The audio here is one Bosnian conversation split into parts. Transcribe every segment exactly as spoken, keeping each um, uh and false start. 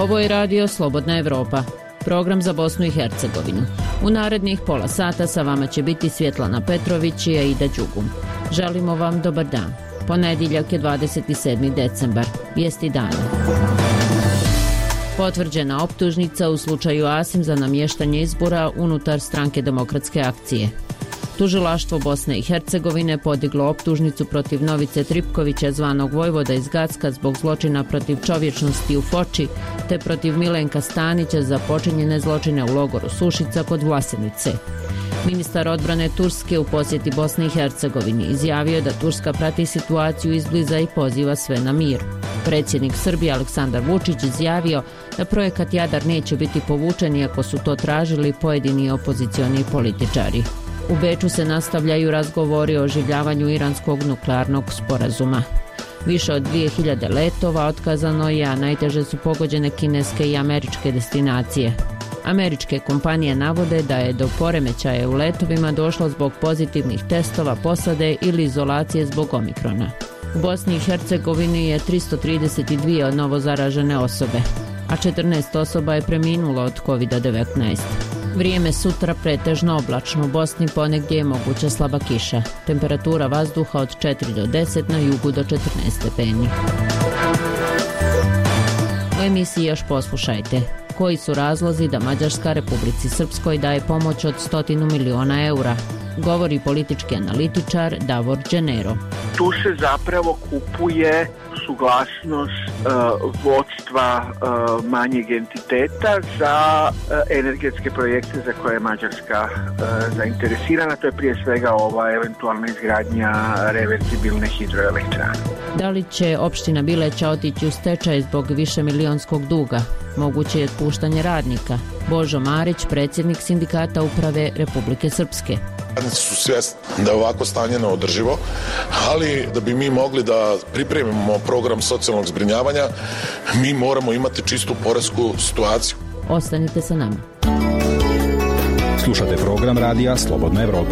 Ovo je radio Slobodna Evropa, program za Bosnu i Hercegovinu. U narednih pola sata sa vama će biti Svjetlana Petrović i Aida Đugum. Želimo vam dobar dan. Ponedjeljak je dvadeset sedmi decembar. Vijesti dana. Potvrđena optužnica u slučaju Asim za namještanje izbora unutar stranke Demokratske akcije. Tužilaštvo Bosne i Hercegovine podiglo optužnicu protiv Novice Tripkovića zvanog Vojvoda iz Gacka zbog zločina protiv čovječnosti u Foči te protiv Milenka Stanića za počinjene zločine u logoru Sušica kod Vlasenice. Ministar odbrane Turske u posjeti Bosni i Hercegovini izjavio da Turska prati situaciju izbliza i poziva sve na mir. Predsjednik Srbije Aleksandar Vučić izjavio da projekat Jadar neće biti povučen iako su to tražili pojedini opozicioni političari. U Beču se nastavljaju razgovori o oživljavanju iranskog nuklearnog sporazuma. Više od dvije hiljade letova otkazano je, a najteže su pogođene kineske i američke destinacije. Američke kompanije navode da je do poremećaja u letovima došlo zbog pozitivnih testova posade ili izolacije zbog omikrona. U Bosni i Hercegovini je tristo trideset dvije novozaražene osobe, a četrnaest osoba je preminulo od kovid devetnaest. Vrijeme sutra pretežno oblačno, u Bosni ponegdje je moguća slaba kiša. Temperatura vazduha od četiri do deset, na jugu do četrnaest stepeni. U emisiji još poslušajte. Koji su razlozi da Mađarska Republici Srpskoj daje pomoć od stotinu miliona eura? Govori politički analitičar Davor Đenero. Tu se zapravo kupuje suglasnost uh, vodstva uh, manjeg entiteta za uh, energetske projekte za koje je Mađarska uh, zainteresirana. To je prije svega ova eventualna izgradnja reverzibilne hidroelektrane. Da li će opština Bileća otići u stečaj zbog višemilionskog duga? Moguće je otpuštanje radnika. Božo Marić, predsjednik sindikata uprave Republike Srpske. Radnici su svjesni da je ovako stanje neodrživo, ali da bi mi mogli da pripremimo program socijalnog zbrinjavanja, mi moramo imati čistu poresku situaciju. Ostanite sa nama. Slušate program radija Slobodna Evropa.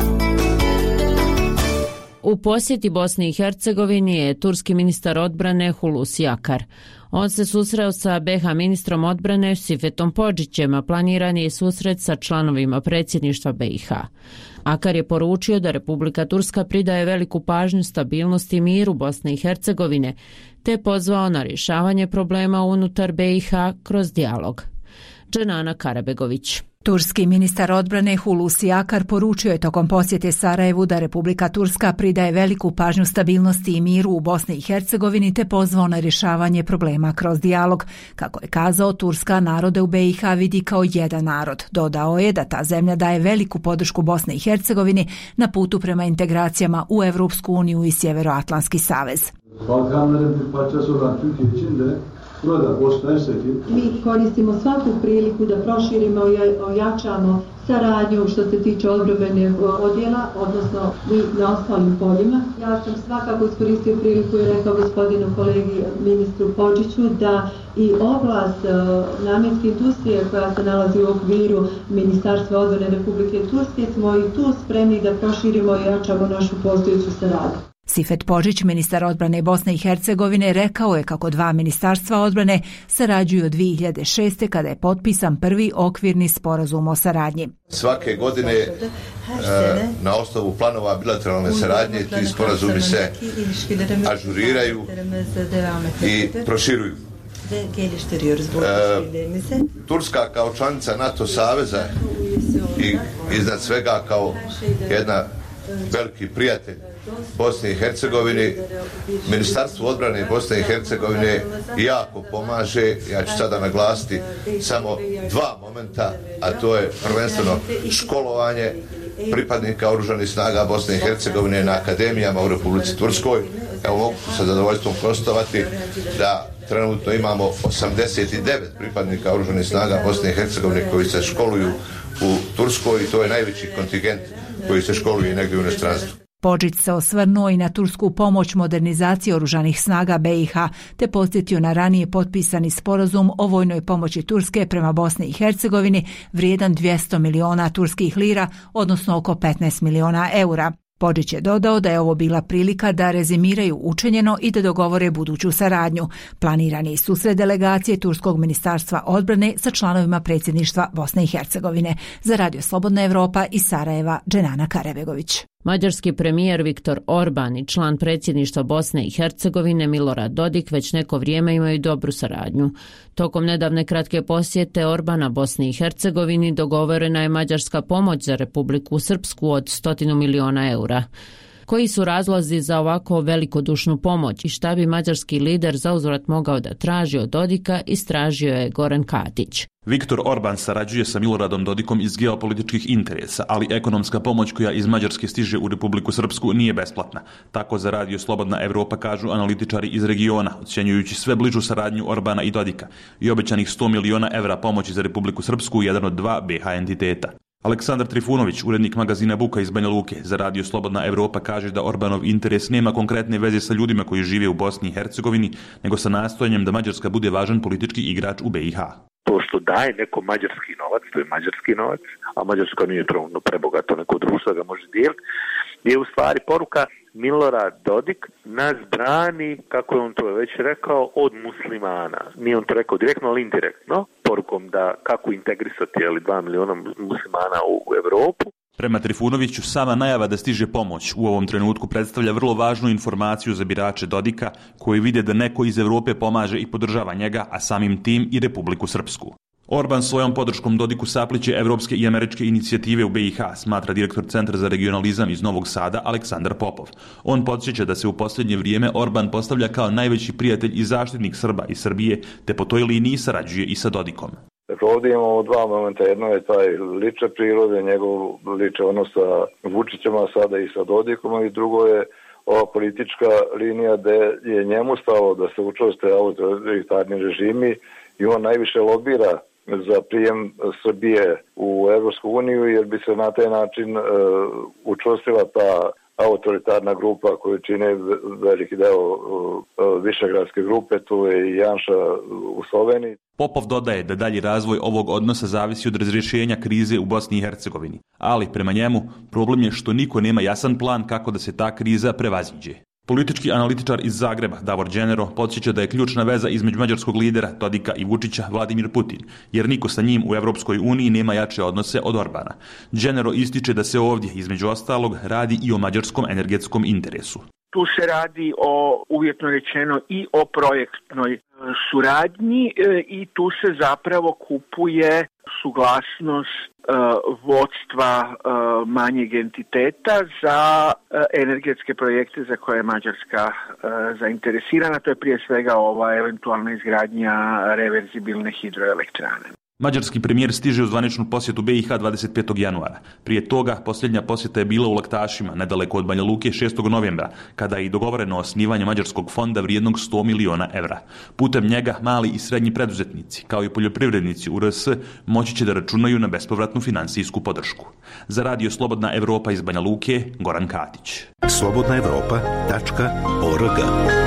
U posjeti Bosni i Hercegovini je turski ministar odbrane Hulusi Akar. On se susreo sa be ha ministrom odbrane Sifetom Podžićem, a planiran je susret sa članovima predsjedništva be i ha. Akar je poručio da Republika Turska pridaje veliku pažnju stabilnosti i miru Bosne i Hercegovine, te pozvao na rješavanje problema unutar be i ha kroz dijalog. Dženana Karabegović. Turski ministar odbrane Hulusi Akar poručio je tokom posjete Sarajevu da Republika Turska pridaje veliku pažnju stabilnosti i miru u Bosni i Hercegovini te pozvao na rješavanje problema kroz dijalog. Kako je kazao, Turska narode u be i ha vidi kao jedan narod. Dodao je da ta zemlja daje veliku podršku Bosni i Hercegovini na putu prema integracijama u Evropsku uniju i Sjeveroatlantski savez. Balkanların bir parçası olan Türkiye için de burada Bosna Hersek'i mi koristimo svaku priliku da proširimo i ojačamo saradnju što se tiče odbrambenih odjela, odnosno i na ostalim poljima. Ja sam svakako iskoristio priliku i rekao gospodinu kolegi ministru Podžiću da i oblast namjenske industrije koja se nalazi u okviru Ministarstva odbrane Republike Turske smo i tu spremni da proširimo i ojačamo našu postojeću saradnju. Sifet Podžić, ministar odbrane Bosne i Hercegovine, rekao je kako dva ministarstva odbrane sarađuju od dvije hiljade šeste. kada je potpisan prvi okvirni sporazum o saradnji. Svake godine na osnovu planova bilateralne saradnje ti sporazumi se ažuriraju i proširuju. E, Turska kao članica NATO saveza i iznad svega kao jedna veliki prijatelj Bosne i Hercegovine, Ministarstvo odbrane Bosne i Hercegovine jako pomaže. Ja ću sada naglasiti samo dva momenta, a to je prvenstveno školovanje pripadnika oružanih snaga Bosne i Hercegovine na akademijama u Republici Turskoj. Evo mogu sa zadovoljstvom konstatovati da trenutno imamo osamdeset devet pripadnika oružanih snaga Bosne i Hercegovine koji se školuju u Turskoj i to je najveći kontingent koji se školuje negdje u inostranstvu. Podžić se osvrnuo i na tursku pomoć modernizacije oružanih snaga be i ha, te podsjetio na ranije potpisani sporazum o vojnoj pomoći Turske prema Bosni i Hercegovini vrijedan dvjesto miliona turskih lira, odnosno oko petnaest miliona eura. Podžić je dodao da je ovo bila prilika da rezimiraju učinjeno i da dogovore buduću saradnju. Planirani susret delegacije Turskog ministarstva odbrane sa članovima predsjedništva Bosne i Hercegovine. Za Radio Slobodna Evropa iz Sarajeva, Dženana Karebegović. Mađarski premijer Viktor Orban i član predsjedništva Bosne i Hercegovine Milorad Dodik već neko vrijeme imaju dobru saradnju. Tokom nedavne kratke posjete Orbana Bosni i Hercegovini dogovorena je mađarska pomoć za Republiku Srpsku od stotinu miliona eura. Koji su razlozi za ovako velikodušnu pomoć i šta bi mađarski lider zauzvrat mogao da traži od Dodika, istražio je Goran Katić. Viktor Orban sarađuje sa Miloradom Dodikom iz geopolitičkih interesa, ali ekonomska pomoć koja iz Mađarske stiže u Republiku Srpsku nije besplatna. Tako za Radio Slobodna Evropa kažu analitičari iz regiona, ocjenjujući sve bližu saradnju Orbana i Dodika i obećanih sto miliona evra pomoći za Republiku Srpsku, jedan od dva be ha entiteta. Aleksandar Trifunović, urednik magazina Buka iz Banja Luke, za Radio Slobodna Evropa kaže da Orbanov interes nema konkretne veze sa ljudima koji žive u Bosni i Hercegovini, nego sa nastojanjem da Mađarska bude važan politički igrač u be i ha. To što daje neko mađarski novac, to je mađarski novac, a Mađarska nije tromno prebogato neko društvo ga može dijeliti, je u stvari poruka Milorad Dodik nas brani, kako je on to već rekao, od muslimana. Nije on to rekao direktno, ali indirektno, porukom da kako integrisati jeli, dva miliona muslimana u Evropu. Prema Trifunoviću, sama najava da stiže pomoć u ovom trenutku predstavlja vrlo važnu informaciju za birače Dodika, koji vide da neko iz Evrope pomaže i podržava njega, a samim tim i Republiku Srpsku. Orban svojom podrškom Dodiku sapliće evropske i američke inicijative u be i ha, smatra direktor Centra za regionalizam iz Novog Sada Aleksandar Popov. On podsjeća da se u posljednje vrijeme Orban postavlja kao najveći prijatelj i zaštitnik Srba i Srbije, te po toj liniji sarađuje i sa Dodikom. Dakle, ovdje imamo dva momenta. Jedno je taj lične prirode, njegov liče odnos sa Vučićem, a sada i sa Dodikom, i drugo je ova politička linija gde je njemu stalo da se učvrste autoritarni režimi i on najviše lobira za prijem Srbije u Evropsku uniju, jer bi se na taj način uh, učvrstila ta autoritarna grupa koju čine veliki deo uh, višegradske grupe, tu je i Janša u Sloveniji. Popov dodaje da dalji razvoj ovog odnosa zavisi od razrješenja krize u Bosni i Hercegovini, ali prema njemu problem je što niko nema jasan plan kako da se ta kriza prevaziđe. Politički analitičar iz Zagreba, Davor Đenero, podsjeća da je ključna veza između mađarskog lidera Dodika i Vučića Vladimir Putin, jer niko sa njim u Evropskoj uniji nema jače odnose od Orbana. Đenero ističe da se ovdje, između ostalog, radi i o mađarskom energetskom interesu. Tu se radi o, uvjetno rečeno, i o projektnoj suradnji i tu se zapravo kupuje suglasnost vodstva manjeg entiteta za energetske projekte za koje je Mađarska zainteresirana. To je prije svega ova eventualna izgradnja reverzibilne hidroelektrane. Mađarski premijer stiže u zvaničnu posjetu be i ha dvadeset petog januara. Prije toga posljednja posjeta je bila u Laktašima, nedaleko od Banja Luke, šestog novembra, kada je i dogovoreno osnivanje mađarskog fonda vrijednog sto miliona evra. Putem njega mali i srednji preduzetnici, kao i poljoprivrednici u er es, moći će da računaju na bespovratnu finansijsku podršku. Za Radio Slobodna Evropa iz Banja Luke, Goran Katić. slobodna evropa tačka org.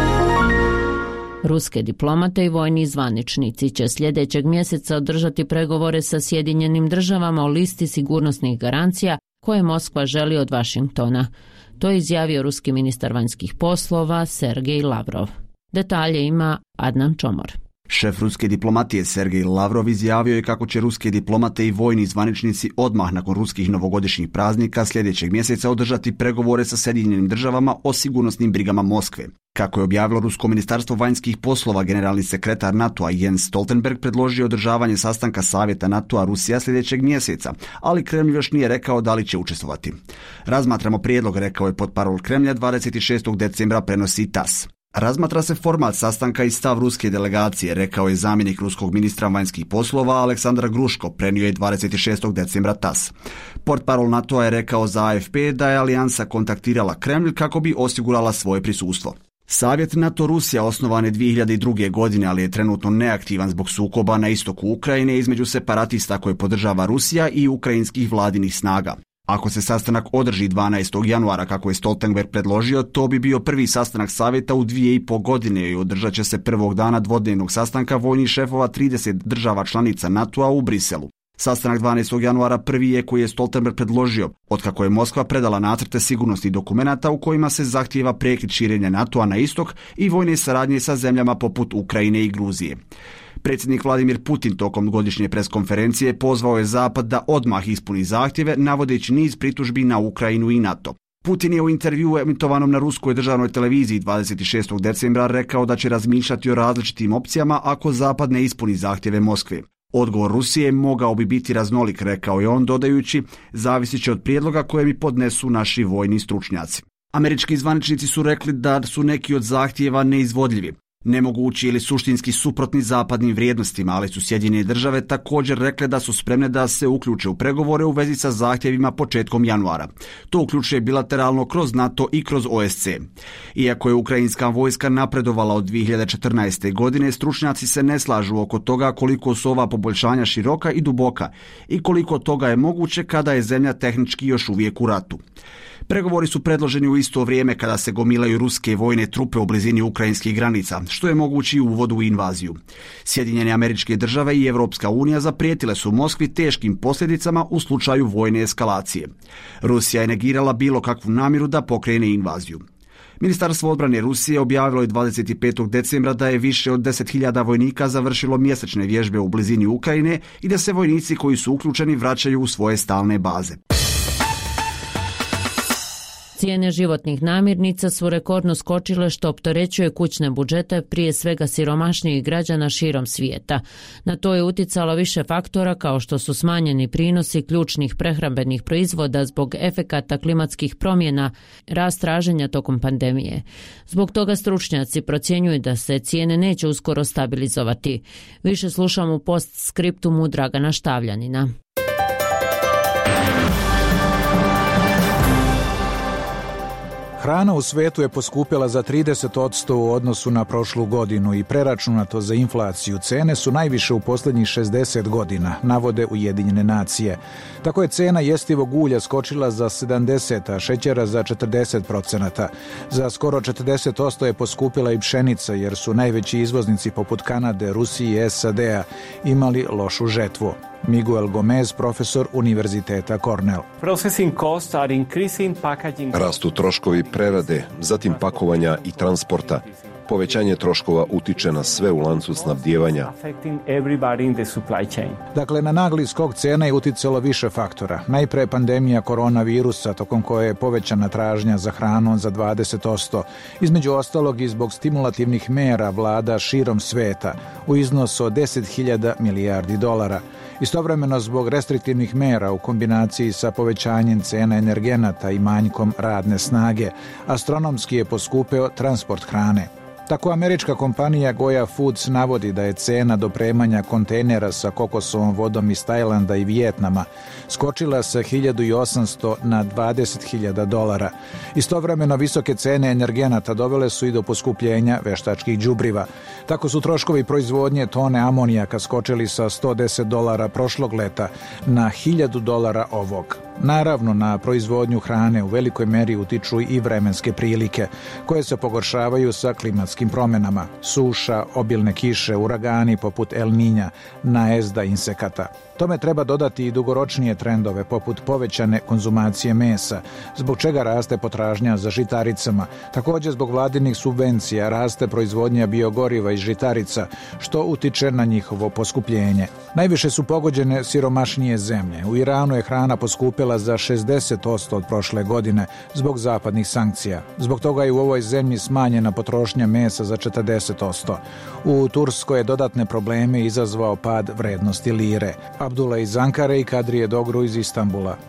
Ruske diplomate i vojni zvaničnici će sljedećeg mjeseca održati pregovore sa Sjedinjenim državama o listi sigurnosnih garancija koje Moskva želi od Vašingtona. To je izjavio ruski ministar vanjskih poslova Sergej Lavrov. Detalje ima Adnan Čomor. Šef ruske diplomatije Sergej Lavrov izjavio je kako će ruske diplomate i vojni zvaničnici odmah nakon ruskih novogodišnjih praznika sljedećeg mjeseca održati pregovore sa Sjedinjenim državama o sigurnosnim brigama Moskve. Kako je objavilo rusko ministarstvo vanjskih poslova, generalni sekretar NATO-a Jens Stoltenberg predložio održavanje sastanka savjeta NATO-a Rusija sljedećeg mjeseca, ali Kremlj još nije rekao da li će učestvovati. Razmatramo prijedlog, rekao je potparol Kremlja, dvadeset šestog decembra prenosi tas. Razmatra se format sastanka i stav ruske delegacije, rekao je zamjenik ruskog ministra vanjskih poslova Aleksandar Gruško, prenio je dvadeset šestog decembra tas. Portparol NATO-a je rekao za a ef pe da je alijansa kontaktirala Kremlj kako bi osigurala svoje prisustvo. Savjet NATO Rusija osnovan je dvije hiljade druge. godine, ali je trenutno neaktivan zbog sukoba na istoku Ukrajine između separatista koje podržava Rusija i ukrajinskih vladinih snaga. Ako se sastanak održi dvanaestog januara, kako je Stoltenberg predložio, to bi bio prvi sastanak savjeta u dvije i po godine i održat će se prvog dana dvodnevnog sastanka vojnih šefova trideset država članica NATO-a u Briselu. Sastanak dvanaestog januara prvi je koji je Stoltenberg predložio, otkako je Moskva predala nacrte sigurnosnih dokumenata u kojima se zahtijeva prekid širenja NATO-a na istok i vojne saradnje sa zemljama poput Ukrajine i Gruzije. Predsjednik Vladimir Putin tokom godišnje preskonferencije pozvao je Zapad da odmah ispuni zahtjeve, navodeći niz pritužbi na Ukrajinu i NATO. Putin je u intervjuu emitovanom na ruskoj državnoj televiziji dvadeset šestog decembra rekao da će razmišljati o različitim opcijama ako Zapad ne ispuni zahtjeve Moskve. Odgovor Rusije mogao bi biti raznolik, rekao je on, dodajući, zavisit će od prijedloga koje mi podnesu naši vojni stručnjaci. Američki zvaničnici su rekli da su neki od zahtjeva neizvodljivi, nemogući ili suštinski suprotni zapadnim vrijednostima, ali su Sjedinjene države također rekle da su spremne da se uključe u pregovore u vezi sa zahtjevima početkom januara. To uključuje bilateralno kroz NATO i kroz O S C. Iako je ukrajinska vojska napredovala od dvije hiljade četrnaeste. godine, stručnjaci se ne slažu oko toga koliko su ova poboljšanja široka i duboka i koliko toga je moguće kada je zemlja tehnički još uvijek u ratu. Pregovori su predloženi u isto vrijeme kada se gomilaju ruske vojne trupe u blizini ukrajinskih granica, što je mogući uvod u invaziju. Sjedinjene Američke Države i Europska unija zaprijetile su Moskvi teškim posljedicama u slučaju vojne eskalacije. Rusija je negirala bilo kakvu namjeru da pokrene invaziju. Ministarstvo odbrane Rusije objavilo je dvadeset petog decembra da je više od deset hiljada vojnika završilo mjesečne vježbe u blizini Ukrajine i da se vojnici koji su uključeni vraćaju u svoje stalne baze. Cijene životnih namirnica su rekordno skočile što opterećuje kućne budžete prije svega siromašnijih građana širom svijeta. Na to je utjecalo više faktora kao što su smanjeni prinosi ključnih prehrambenih proizvoda zbog efekata klimatskih promjena, rast traženja tokom pandemije. Zbog toga stručnjaci procjenjuju da se cijene neće uskoro stabilizovati. Više slušamo u postskriptumu Dragana Štavljanina. Hrana u svijetu je poskupjela za trideset posto u odnosu na prošlu godinu i preračunato za inflaciju. Cene su najviše u posljednjih šezdeset godina, navode Ujedinjene nacije. Tako je cena jestivog ulja skočila za sedamdeset, a šećera za četrdeset procenata. Za skoro četrdeset posto je poskupila i pšenica, jer su najveći izvoznici poput Kanade, Rusije i S A D-a imali lošu žetvu. Miguel Gomez, profesor Univerziteta Cornell. Rastu troškovi prerade, zatim pakovanja i transporta. Povećanje troškova utiče na sve u lancu snabdijevanja. Dakle, na nagli skok cena je uticalo više faktora. Najprije pandemija koronavirusa, tokom koje je povećana tražnja za hranom za dvadeset posto. Između ostalog i zbog stimulativnih mera vlada širom sveta u iznosu od deset hiljada milijardi dolara. Istovremeno zbog restriktivnih mera u kombinaciji sa povećanjem cena energenata i manjkom radne snage, astronomski je poskupeo transport hrane. Tako američka kompanija Goya Foods navodi da je cena dopremanja kontejnera sa kokosovom vodom iz Tajlanda i Vijetnama skočila sa hiljadu osamsto na dvadeset hiljada dolara. Istovremeno visoke cene energenata dovele su i do poskupljenja veštačkih đubriva. Tako su troškovi proizvodnje tone amonijaka skočili sa sto deset dolara prošlog leta na hiljadu dolara ovog. Naravno, na proizvodnju hrane u velikoj meri utiču i vremenske prilike, koje se pogoršavaju sa klimatskim promjenama. Suša, obilne kiše, uragani poput El Niña, najezda insekata. Tome treba dodati i dugoročnije trendove poput povećane konzumacije mesa, zbog čega raste potražnja za žitaricama. Također zbog vladinih subvencija raste proizvodnja biogoriva iz žitarica, što utiče na njihovo poskupljenje. Najviše su pogođene siromašnije zemlje. U Iranu je hrana poskupila za šezdeset posto od prošle godine zbog zapadnih sankcija. Zbog toga je u ovoj zemlji smanjena potrošnja mesa za četrdeset posto. U Turskoj je dodatne probleme izazvao pad vrednosti lire. Abdullah iz Ankare i Kadrije Dogru iz Istanbula.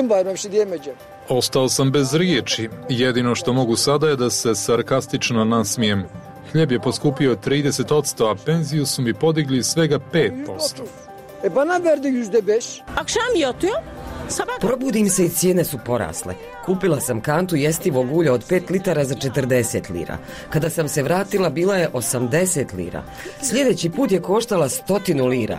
Ostao sam bez riječi. Jedino što mogu sada je da se sarkastično nasmijem. Hljeb je poskupio trideset posto, a penziju su mi podigli svega pet posto. E bana verdi yüzde beş. Akşam yatıyor. Probudim se i cijene su porasle. Kupila sam kantu jestivog ulja od pet litara za četrdeset lira. Kada sam se vratila bila je osamdeset lira. Sljedeći put je koštala stotinu lira.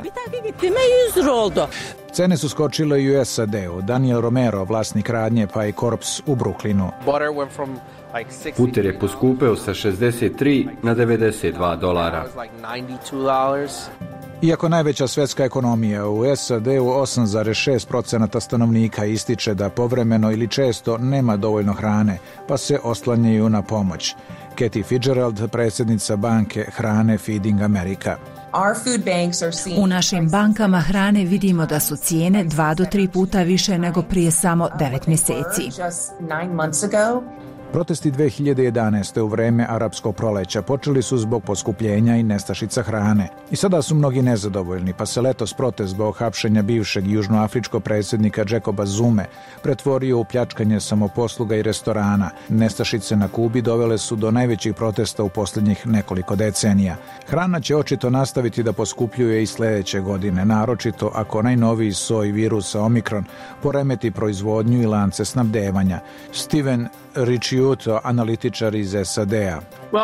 Cene su skočile i u S A D-u. Daniel Romero, vlasnik radnje Pie Corps u Brooklynu. Puter je poskupeo sa šezdeset tri na devedeset dva dolara. Iako najveća svetska ekonomija u S A D-u osam zarez šest posto stanovnika ističe da povremeno ili često nema dovoljno hrane, pa se oslanjaju na pomoć. Kathy Fitzgerald, predsjednica banke hrane Feeding America. U našim bankama hrane vidimo da su cijene dva do tri puta više nego prije samo devet mjeseci. Protesti dve hiljade jedanaeste. u vreme arapskog proleća počeli su zbog poskupljenja i nestašica hrane. I sada su mnogi nezadovoljni, pa se letos protest zbog hapšenja bivšeg južnoafričkog predsjednika Jacoba Zume pretvorio u pljačkanje samoposluga i restorana. Nestašice na Kubi dovele su do najvećih protesta u posljednjih nekoliko decenija. Hrana će očito nastaviti da poskupljuje i sljedeće godine, naročito ako najnoviji soj virusa Omikron poremeti proizvodnju i lance snabdevanja. Steven Ricciuto, analitičar iz S A D-a.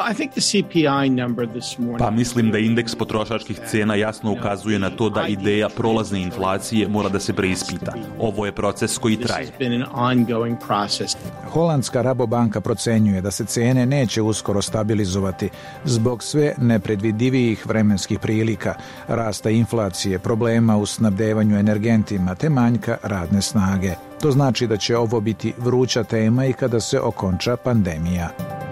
Pa mislim da indeks potrošačkih cena jasno ukazuje na to da ideja prolazne inflacije mora da se preispita. Ovo je proces koji traje. Holandska Rabobanka procenjuje da se cene neće uskoro stabilizovati zbog sve nepredvidivijih vremenskih prilika, rasta inflacije, problema u snabdevanju energentima te manjka radne snage. To znači da će ovo biti vruća tema i kada se okonča pandemija.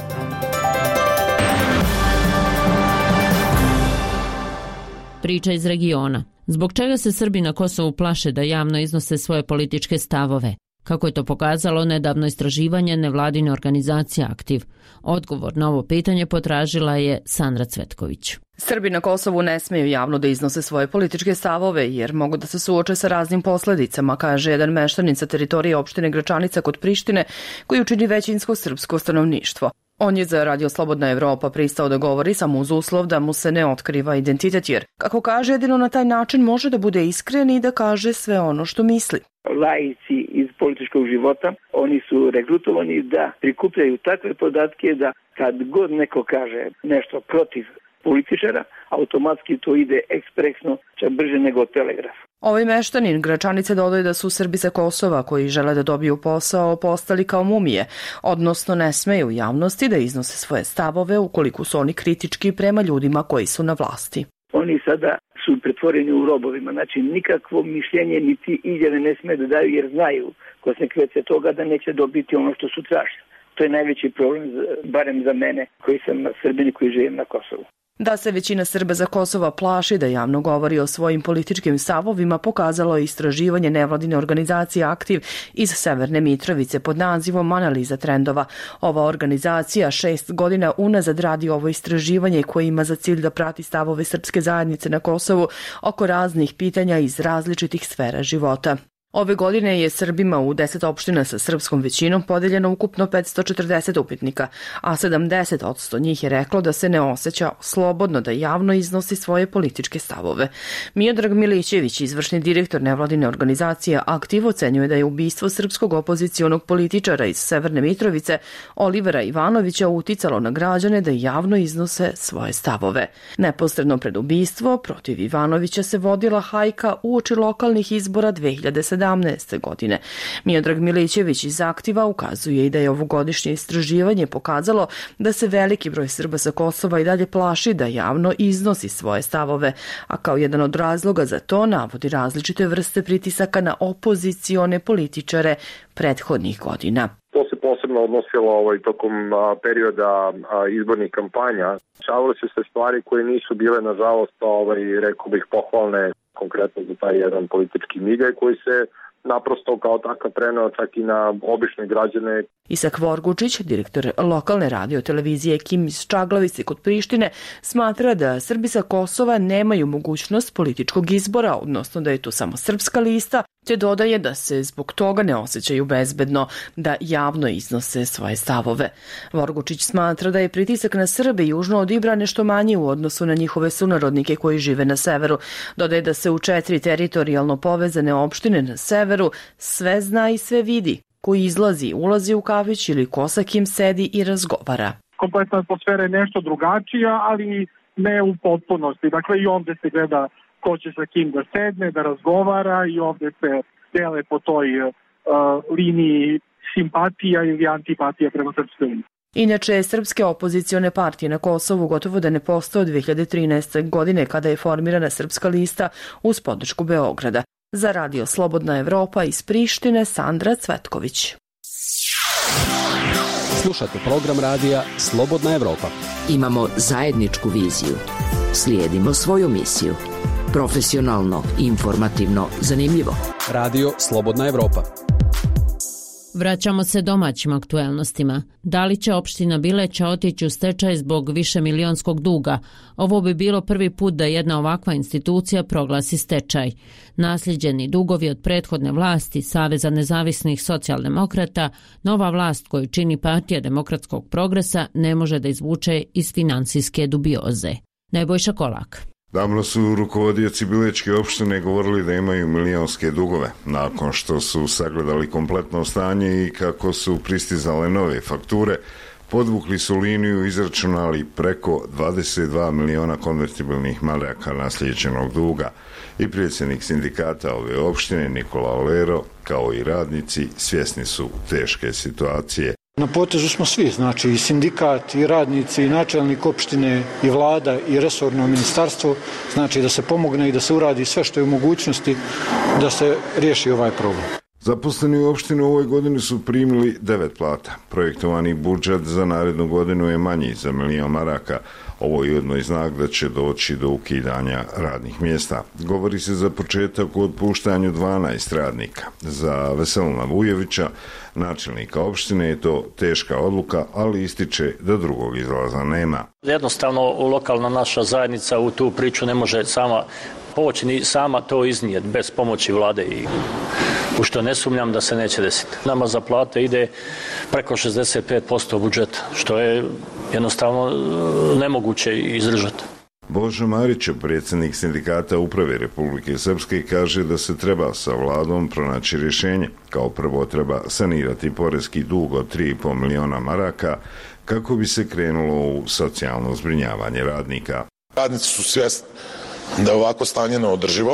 Priča iz regiona. Zbog čega se Srbi na Kosovu plaše da javno iznose svoje političke stavove? Kako je to pokazalo nedavno istraživanje nevladine organizacije Aktiv? Odgovor na ovo pitanje potražila je Sandra Cvetković. Srbi na Kosovu ne smeju javno da iznose svoje političke stavove jer mogu da se suoče sa raznim posledicama, kaže jedan meštanin sa teritorije opštine Gračanica kod Prištine koji učini većinsko srpsko stanovništvo. On je za Radio Slobodna Evropa pristao da govori samo uz uslov da mu se ne otkriva identitet jer, kako kaže, jedino na taj način može da bude iskren i da kaže sve ono što misli. Laici iz političkog života, oni su regrutovani da prikupljaju takve podatke da kad god neko kaže nešto protiv političara, automatski to ide ekspresno, čak brže nego telegraf. Ovaj meštanin Gračanice dodaje da su Srbi sa Kosova koji žele da dobiju posao postali kao mumije, odnosno ne smeju u javnosti da iznose svoje stavove ukoliko su oni kritički prema ljudima koji su na vlasti. Oni sada su pretvoreni u robovima, znači nikakvo mišljenje niti izjave ne sme da daju jer znaju konsekvence toga da neće dobiti ono što su tražili. To je najveći problem, barem za mene koji sam Srbin i koji živim na Kosovu. Da se većina Srba za Kosova plaši da javno govori o svojim političkim stavovima pokazalo je istraživanje nevladine organizacije Aktiv iz Severne Mitrovice pod nazivom Analiza trendova. Ova organizacija šest godina unazad radi ovo istraživanje koje ima za cilj da prati stavove srpske zajednice na Kosovu oko raznih pitanja iz različitih sfera života. Ove godine je Srbima u deset opština sa srpskom većinom podeljeno ukupno petsto četrdeset upitnika, a sedamdeset posto njih je reklo da se ne osjeća slobodno da javno iznosi svoje političke stavove. Miodrag Milićević, izvršni direktor nevladine organizacije Aktiv, ocenjuje da je ubistvo srpskog opozicionog političara iz Severne Mitrovice, Olivera Ivanovića, uticalo na građane da javno iznose svoje stavove. Neposredno pred ubistvo protiv Ivanovića se vodila hajka uoči lokalnih izbora dve hiljade sedamnaeste. godine. Miodrag Milićević iz Aktiva ukazuje i da je ovogodišnje istraživanje pokazalo da se veliki broj Srba sa Kosova i dalje plaši da javno iznosi svoje stavove, a kao jedan od razloga za to navodi različite vrste pritisaka na opozicione političare prethodnih godina. To se posebno odnosilo ovaj, tokom a, perioda a, izbornih kampanja. Šavile su se stvari koje nisu bile, nažalost, ovaj, rekao bih, pohvalne, konkretno za taj jedan politički migaj koji se naprosto kao takav preneo čak i na obične građane. Isak Vorgučić, direktor lokalne radio televizije Kim iz Čaglavice kod Prištine, smatra da Srbi sa Kosova nemaju mogućnost političkog izbora, odnosno da je to samo srpska lista, te dodaje da se zbog toga ne osjećaju bezbedno da javno iznose svoje stavove. Vorgučić smatra da je pritisak na Srbe južno od Ibra nešto manji u odnosu na njihove sunarodnike koji žive na severu. Dodaje da se u četiri teritorijalno povezane opštine na severu sve zna i sve vidi. Koji izlazi, ulazi u kafić ili ko sa kim sedi i razgovara. Kompletna atmosfera je nešto drugačija, ali ne u potpunosti. Dakle, i ovde se gleda ko će sa kim da sedne, da razgovara i ovde se dele po toj uh, liniji simpatija ili antipatija prema Srpskoj. Inače, srpske opozicione partije na Kosovu gotovo da ne postoje od dve hiljade trinaeste. godine kada je formirana Srpska lista uz podršku Beograda. Za radio Slobodna Evropa iz Prištine, Sandra Cvetković. Slušate program radija Slobodna Evropa. Imamo zajedničku viziju. Slijedimo svoju misiju. Profesionalno, informativno, zanimljivo. Radio Slobodna Evropa. Vraćamo se domaćim aktuelnostima. Da li će opština Bileća otići u stečaj zbog višemilionskog duga? Ovo bi bilo prvi put da jedna ovakva institucija proglasi stečaj. Nasljeđeni dugovi od prethodne vlasti Saveza nezavisnih socijaldemokrata, nova vlast koju čini Partija demokratskog progresa ne može da izvuče iz finansijske dubioze. Nebojša Kolak. Davno su rukovodioci Bilečke opštine govorili da imaju milionske dugove. Nakon što su sagledali kompletno stanje i kako su pristizale nove fakture, podvukli su liniju i izračunali preko dvadeset dva miliona konvertibilnih maraka naslijeđenog duga. I predsjednik sindikata ove opštine Nikola Olero, kao i radnici, svjesni su teške situacije. Na potezu smo svi, znači i sindikat, i radnici, i načelnik opštine, i vlada, i resorno ministarstvo, znači da se pomogne i da se uradi sve što je u mogućnosti da se riješi ovaj problem. Zaposleni u opštini u ovoj godini su primili devet plata. Projektovani budžet za narednu godinu je manji za milion maraka. Ovo je ujedno i znak da će doći do ukidanja radnih mjesta. Govori se za početak o otpuštanju dvanaest radnika. Za Veselina Vujevića, načelnika opštine, je to teška odluka, ali ističe da drugog izlaza nema. Jednostavno, lokalna naša zajednica u tu priču ne može sama poći ni sama to iznijeti bez pomoći vlade i u što ne sumnjam da se neće desiti. Nama za plate ide preko šezdeset pet posto budžeta, što je jednostavno nemoguće izdržati. Božo Marić, predsjednik sindikata Uprave Republike Srpske, kaže da se treba sa vladom pronaći rješenje. Kao prvo treba sanirati porezki dug od tri i pol miliona maraka kako bi se krenulo u socijalno zbrinjavanje radnika. Radnici su svjesni da je ovako stanje neodrživo,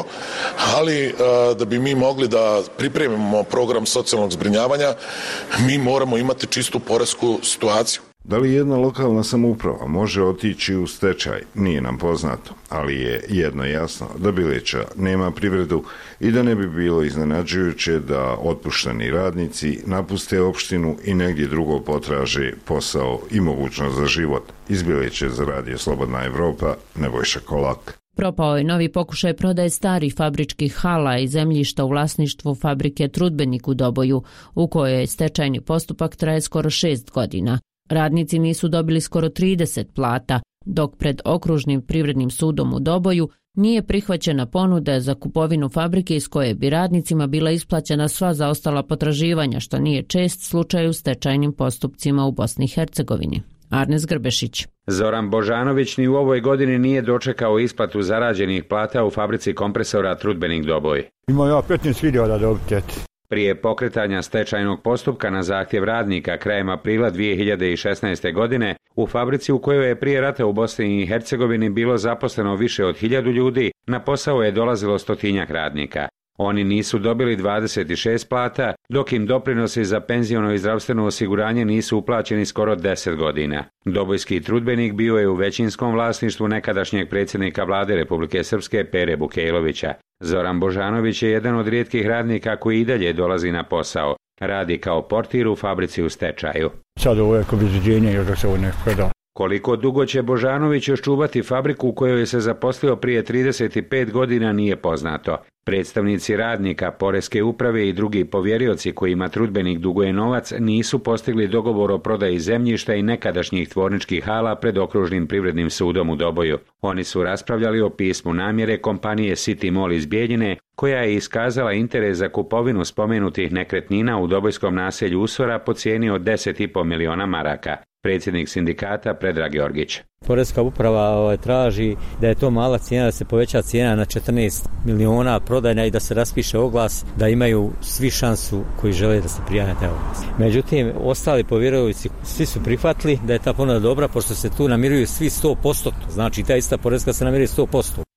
ali da bi mi mogli da pripremimo program socijalnog zbrinjavanja, mi moramo imati čistu poresku situaciju. Da li jedna lokalna samouprava može otići u stečaj, nije nam poznato, ali je jedno jasno da Bileća nema privredu i da ne bi bilo iznenađujuće da otpušteni radnici napuste opštinu i negdje drugo potraže posao i mogućnost za život. Iz Bileće za radio Slobodna Evropa, Nebojša Kolak. Propao je novi pokušaj prodaje starih fabričkih hala i zemljišta u vlasništvu fabrike Trudbenik u Doboju, u kojoj stečajni postupak traje skoro šest godina. Radnici nisu dobili skoro trideset plata, dok pred okružnim privrednim sudom u Doboju nije prihvaćena ponuda za kupovinu fabrike iz koje bi radnicima bila isplaćena sva zaostala potraživanja, što nije čest slučaj u stečajnim postupcima u Bosni i Hercegovini. Arnes Grbešić. Zoran Božanović ni u ovoj godini nije dočekao isplatu zarađenih plata u fabrici kompresora Trudbenik Doboj. Imao ja petnaest hiljada dobiti. Prije pokretanja stečajnog postupka na zahtjev radnika krajem aprila dvije hiljade šesnaeste. godine u fabrici u kojoj je prije rata u Bosni i Hercegovini bilo zaposleno više od hiljadu ljudi, na posao je dolazilo stotinjak radnika. Oni nisu dobili dvadeset šest plata, dok im doprinosi za penziono i zdravstveno osiguranje nisu uplaćeni skoro deset godina. Dobojski Trudbenik bio je u većinskom vlasništvu nekadašnjeg predsjednika vlade Republike Srpske Pere Bukejlovića. Zoran Božanović je jedan od rijetkih radnika koji i dalje dolazi na posao. Radi kao portir u fabrici u stečaju. Sad ovo je kao bezređenje još da se ovo ne preda. Koliko dugo će Božanović još čuvati fabriku u kojoj se zaposlio prije trideset pet godina nije poznato. Predstavnici radnika, poreske uprave i drugi povjerioci kojima Trudbenik duguje novac nisu postigli dogovor o prodaji zemljišta i nekadašnjih tvorničkih hala pred okružnim privrednim sudom u Doboju. Oni su raspravljali o pismu namjere kompanije City Mall iz Bijeljine, koja je iskazala interes za kupovinu spomenutih nekretnina u dobojskom naselju Usora po cijeni od deset i pol miliona maraka. Predsjednik sindikata Predrag Georgić. Poreska uprava ovaj, traži da je to mala cijena, da se poveća cijena na četrnaest miliona prodajna i da se raspiše oglas, da imaju svi šansu koji žele da se prijave na oglas. Međutim, ostali povjerovnici svi su prihvatili da je ta ponuda dobra, pošto se tu namiruju svi sto posto, znači ta ista poreska se namiruje sto posto.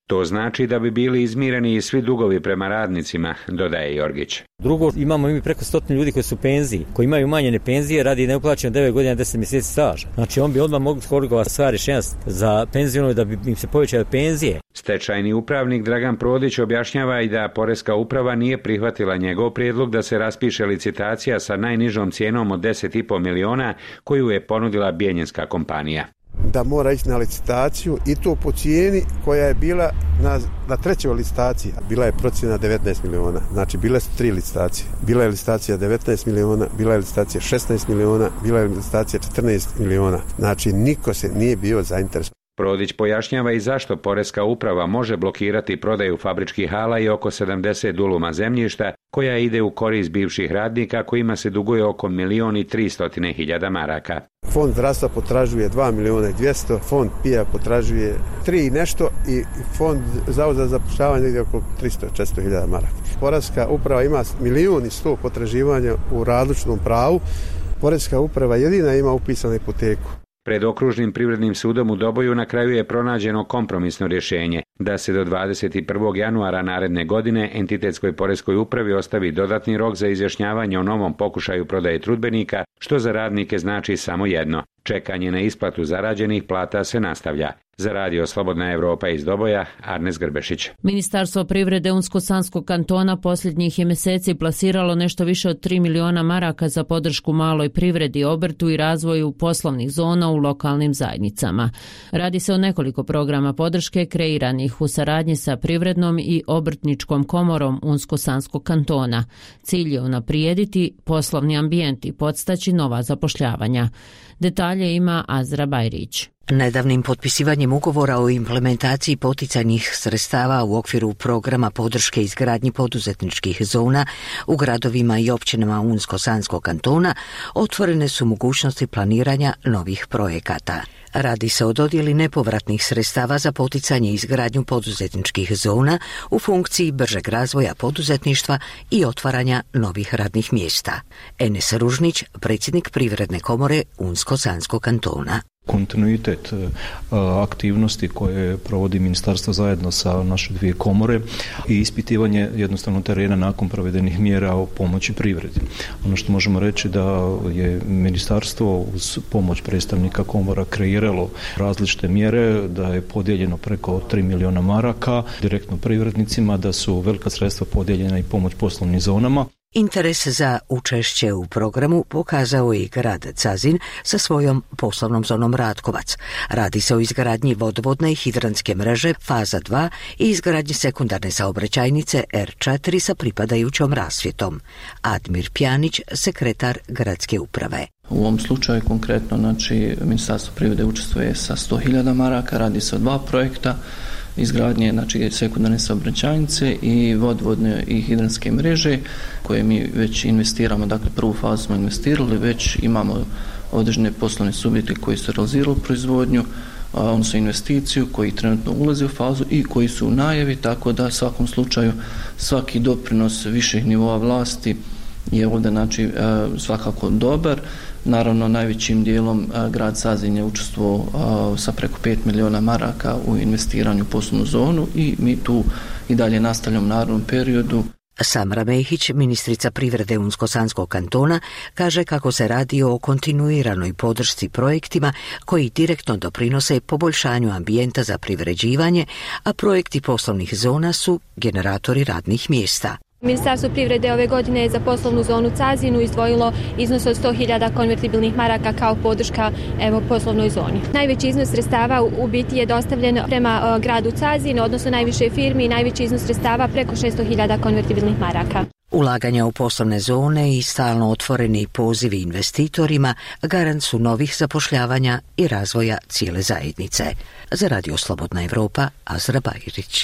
To znači da bi bili izmireni i svi dugovi prema radnicima, dodaje Jorgić. Drugo, imamo mi preko stotinu ljudi koji su u penziji, koji imaju umanjene penzije, radi neuplaćeno devet godina, deset mjeseci staža. Znači on bi odmah mogli korigovati sva rješenja za penziju da bi im se povećale penzije. Stečajni upravnik Dragan Prodić objašnjava i da Poreska uprava nije prihvatila njegov prijedlog da se raspiše licitacija sa najnižom cijenom od deset i pol miliona koju je ponudila Bijeljinska kompanija. Da mora ići na licitaciju i to po cijeni koja je bila na, na trećoj licitaciji. Bila je procjena devetnaest miliona. Znači bile su tri licitacije. Bila je licitacija devetnaest miliona, bila je licitacija šesnaest miliona, bila je licitacija četrnaest miliona. Znači niko se nije bio zainteresovan. Prodić pojašnjava i zašto Poreska uprava može blokirati prodaju fabričkih hala i oko sedamdeset duluma zemljišta koja ide u korist bivših radnika kojima se duguje oko milion i tristotine hiljada maraka. Fond zdravstva potražuje dva miliona i dvjesto, fond P I A potražuje tri i nešto i fond zavoda za zapošljavanje ide oko tristo do četiristo hiljada maraka. Poreska uprava ima milion i sto potraživanja u različitom pravu. Poreska uprava jedina ima upisanu hipoteku. Pred okružnim privrednim sudom u Doboju na kraju je pronađeno kompromisno rješenje da se do dvadeset prvog januara naredne godine entitetskoj poreskoj upravi ostavi dodatni rok za izjašnjavanje o novom pokušaju prodaje trudbenika, što za radnike znači samo jedno. Čekanje na isplatu zarađenih plata se nastavlja. Za radio Slobodna Evropa iz Doboja, Arnes Grbešić. Ministarstvo privrede Unsko-Sanskog kantona posljednjih je mjeseci plasiralo nešto više od tri miliona maraka za podršku maloj privredi, obrtu i razvoju poslovnih zona u lokalnim zajednicama. Radi se o nekoliko programa podrške kreiranih u saradnji sa Privrednom i Obrtničkom komorom Unsko-Sanskog kantona. Cilj je unaprijediti poslovni ambijent i podstaći nova zapošljavanja. Detalje ima Azra Bajrić. Nedavnim potpisivanjem ugovora o implementaciji poticajnih sredstava u okviru programa podrške izgradnji poduzetničkih zona u gradovima i općinama Unsko-Sanskog kantona otvorene su mogućnosti planiranja novih projekata. Radi se o dodjeli nepovratnih sredstava za poticanje izgradnju poduzetničkih zona u funkciji bržeg razvoja poduzetništva i otvaranja novih radnih mjesta. Enes Ružnić, predsjednik Privredne komore Unsko-Sanskog kantona. Kontinuitet aktivnosti koje provodi ministarstvo zajedno sa naše dvije komore i ispitivanje jednostavno terena nakon provedenih mjera o pomoći privredi. Ono što možemo reći da je ministarstvo uz pomoć predstavnika komora kreiralo različite mjere, da je podijeljeno preko tri miliona maraka direktno privrednicima, da su velika sredstva podijeljena i pomoć poslovnim zonama. Interes za učešće u programu pokazao je i grad Cazin sa svojom poslovnom zonom Ratkovac. Radi se o izgradnji vodovodne i hidrantske mreže faza dva i izgradnji sekundarne saobraćajnice R četiri sa pripadajućom rasvjetom. Admir Pjanić, sekretar gradske uprave. U ovom slučaju konkretno, znači, Ministarstvo privrede učestvuje sa sto hiljada maraka, radi se o dva projekta, izgradnje, znači, sekundarne saobraćajnice i vodovodne i hidranske mreže koje mi već investiramo, dakle prvu fazu smo investirali, već imamo određene poslovne subjekte koji su realizirali proizvodnju, odnosno investiciju, koji trenutno ulaze u fazu i koji su u najavi, tako da u svakom slučaju svaki doprinos viših nivoa vlasti je ovdje, znači, svakako dobar. Naravno, najvećim dijelom grad Sazin je učestvovao sa preko pet miliona maraka u investiranju u poslovnu zonu i mi tu i dalje nastavljamo u narednom periodu. Samra Mehić, ministrica privrede Unsko-Sanskog kantona, kaže kako se radi o kontinuiranoj podršci projektima koji direktno doprinose poboljšanju ambijenta za privređivanje, a projekti poslovnih zona su generatori radnih mjesta. Ministarstvo privrede ove godine je za poslovnu zonu Cazinu izdvojilo iznos od sto hiljada konvertibilnih maraka kao podrška, evo, poslovnoj zoni. Najveći iznos sredstava u biti je dostavljen prema uh, gradu Cazin, odnosno najviše firmi, i najveći iznos sredstava preko šesto hiljada konvertibilnih maraka. Ulaganja u poslovne zone i stalno otvoreni pozivi investitorima garant su novih zapošljavanja i razvoja cijele zajednice. Za radio Slobodna Evropa, Azra Bajrić.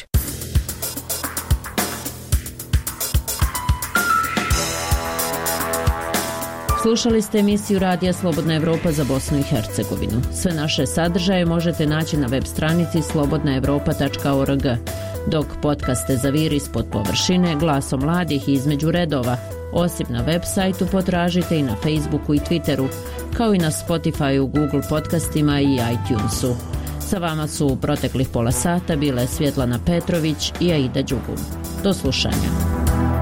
Slušali ste emisiju Radija Slobodna Evropa za Bosnu i Hercegovinu. Sve naše sadržaje možete naći na web stranici slobodna evropa tačka org, dok podcaste Zaviri ispod površine, Glasom mladih i Između redova, osim na web sajtu potražite i na Facebooku i Twitteru, kao i na Spotifyu, Google podcastima i iTunesu. Sa vama su u proteklih pola sata bile Svjetlana Petrović i Aida Đugum. Do slušanja.